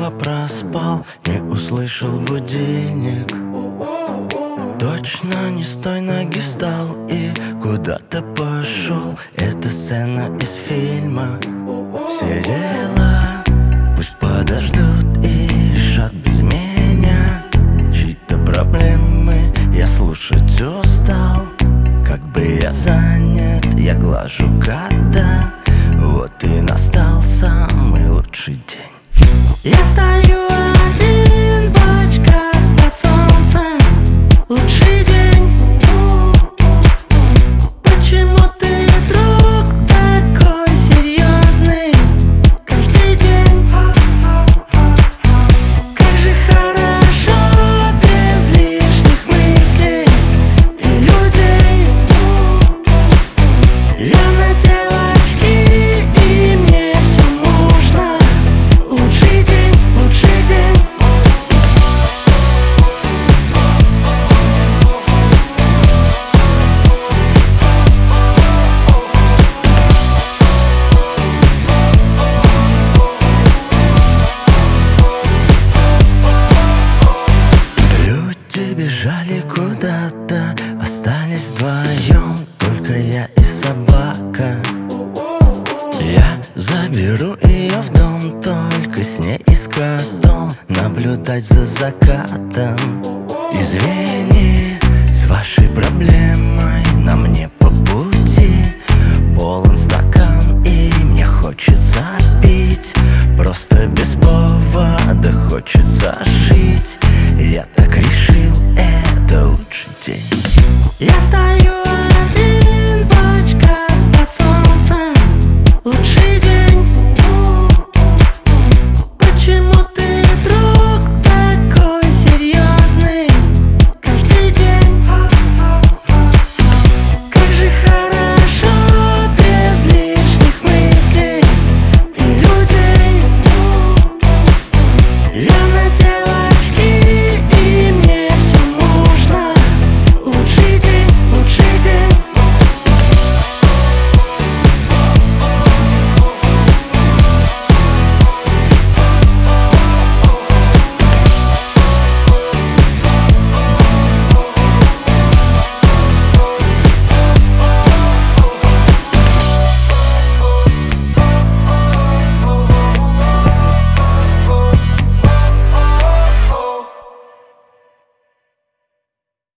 снова проспал, не услышал будильник. Точно не с той ноги встал и куда-то пошел. Это сцена из фильма. Все дела пусть подождут и решат без меня чьи-то проблемы. Я слушать устал, как бы я занят, я глажу кота. Вот и настал самый лучший день. Я стою один в очках под солнцем. Лучший день. Почему ты, друг, такой серьезный каждый день? Как же хорошо без лишних мыслей и людей. Я надел очки, и мне все можно. Лучший день, лучший день. Люди бежали куда-то, остались вдвоем, только я и собака. Я заберу ее в дом, только с ней и с котом наблюдать за закатом. Извини, с вашей проблемой на мне по пути. Полон стакан и мне хочется пить. Просто без повода хочется жить. Я так решил, это лучший день. Я стою